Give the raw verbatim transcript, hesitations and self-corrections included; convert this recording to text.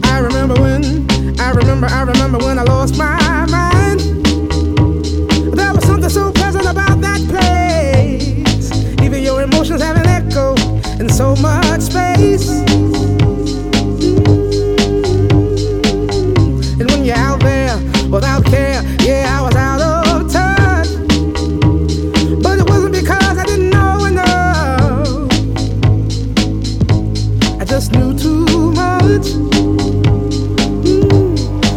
I remember when, I remember, I remember when I lost my mind. There was something so pleasant about that place. Even your emotions have an echo and so much